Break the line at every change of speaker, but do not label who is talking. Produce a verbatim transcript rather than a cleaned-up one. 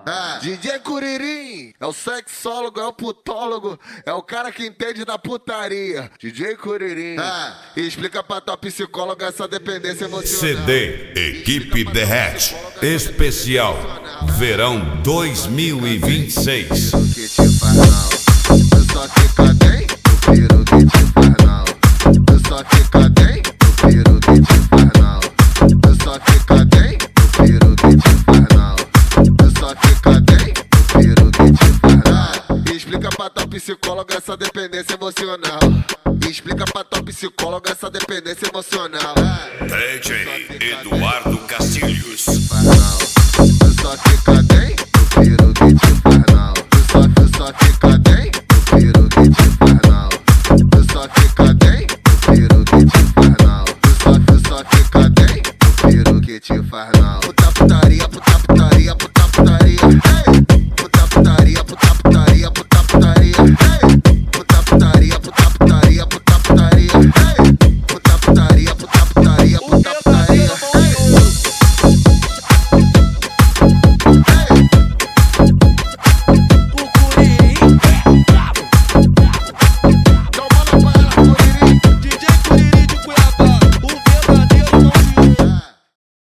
É. D J Curirim é o sexólogo, é o putólogo, é o cara que entende da putaria. D J Curirim, é. Explica pra tua psicóloga essa dependência emocional.
C D Equipe Derrete Especial Verão dois mil e vinte e seis.
Que te faz não, tu só fica bem, eu piro que te faz não. Tu só fica bem, eu piro que te faz não. Tu só fica bem, eu piro que te faz não. Tu só fica bem, eu piro que te faz não. Explica pra tua psicóloga essa dependência emocional. Explica pra tua psicóloga essa dependência emocional.
D J Eduardo Castilhos.
Tu só fica